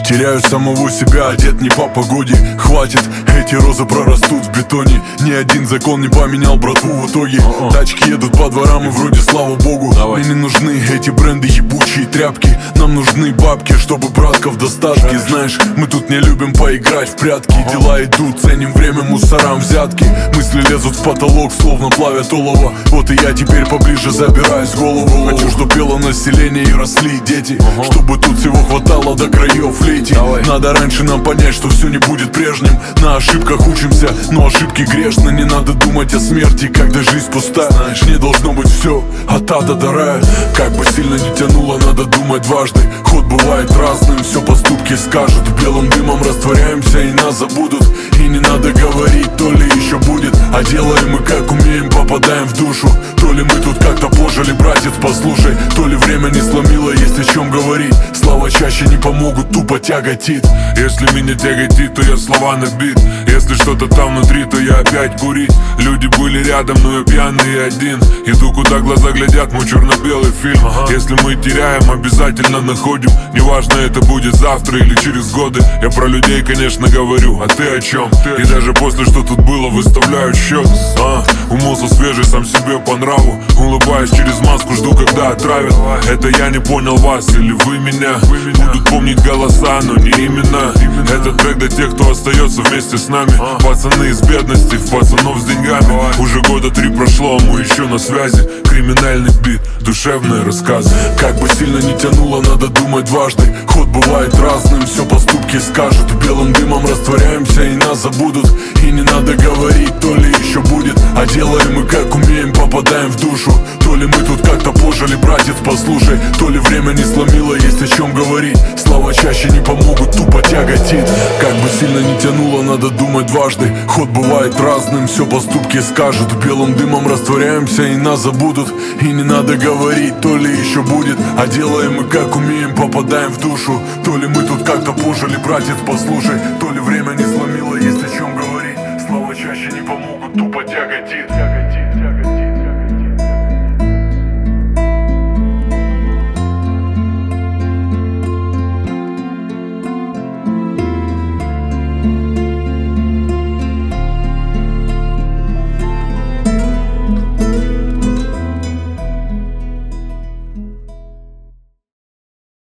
Теряю самого себя, одет не по погоде. Хватит, эти розы прорастут в бетоне. Ни один закон не поменял братву в итоге. Тачки едут по дворам и вроде слава богу. Мне не нужны эти бренды ебучие тряпки. Нам нужны бабки, чтобы братка в достатке. Знаешь, мы тут не любим поиграть в прятки. Дела идут, ценим время, мусорам взятки. Мысли лезут в потолок, словно плавят олово. Вот и я теперь поближе забираюсь в голову. Хочу, чтоб пело население и росли дети, чтобы тут всего хватало до краев лети. Надо раньше нам понять, что все не будет прежним. На ошибках учимся, но ошибки грешны. Не надо думать о смерти, когда жизнь пустая. Не должно быть все от ада до рая. Как бы сильно не тянуло, надо думать дважды. Ход бывает разным, все поступки скажут. Белым дымом растворяемся и нас забудут. И не надо говорить, то ли еще будет. А делаем мы как умеем, попадаем в душу. То ли мы тут как-то пожили, братец, послушай. То ли время не сломило, есть о чем говорить. Слова чаще не помогут, тупо тяготит. Если меня тяготит, то я слова набит. Если что-то там внутри, то я опять курить. Люди были рядом, но я пьяный и один. Иду, куда глаза глядят, мой черно-белый фильм. Если мы теряем, обязательно находим. Неважно, это будет завтра или через годы. Я про людей, конечно, говорю, а ты о чем? И даже после, что тут было, выставляю счет. Умылся свежий, сам себе по нраву. Улыбаюсь через маску, жду, когда отравят. Это я не понял вас или вы меня. Будут помнить голоса, но не имена. Это трек для тех, кто остается вместе с нами. Пацаны из бедности, в пацанов с деньгами. Уже года 3 прошло, а мы еще на связи. Криминальный бит, душевные рассказы. Как бы сильно не тянуло, надо думать дважды. Ход бывает разным, все поступки скажут. Белым дымом растворяемся и нас забудут. И не надо говорить, то ли еще будет. А делаем мы как умеем, попадаем в душу. То ли мы тут как-то пожили, братец, послушай. То ли время не сломило, есть о чем говорить. Слова чаще не помогут, тупо тяготит. Как бы сильно не тянуло, надо думать дважды. Ход бывает разным, все поступки скажут. Белым дымом растворяемся и нас забудут. И не надо говорить, то ли еще будет. А делаем мы как умеем, попадаем в душу. То ли мы тут как-то пожили, братец, послушай. То ли время не сломило, есть о чем говорить. Слова чаще не помогут, тупо тяготит.